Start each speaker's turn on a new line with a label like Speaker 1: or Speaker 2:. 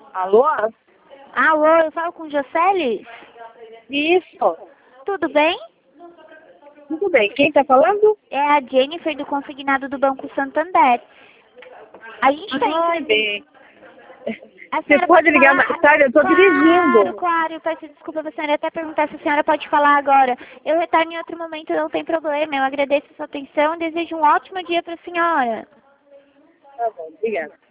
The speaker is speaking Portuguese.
Speaker 1: Alô?
Speaker 2: Alô, eu falo com Jocelis?
Speaker 1: Isso.
Speaker 2: Tudo bem?
Speaker 1: Tudo bem. Quem tá falando?
Speaker 2: É a Jennifer do Consignado do Banco Santander. A gente tá
Speaker 1: Ai, bem.
Speaker 2: A
Speaker 1: Você
Speaker 2: senhora
Speaker 1: pode ligar
Speaker 2: falar?
Speaker 1: mais tarde? Eu tô dirigindo.
Speaker 2: Claro, eu peço desculpa pra senhora até perguntar se a senhora pode falar agora. Eu retorno em outro momento, não tem problema. Eu agradeço a sua atenção e desejo um ótimo dia pra senhora.
Speaker 1: Tá bom, obrigada.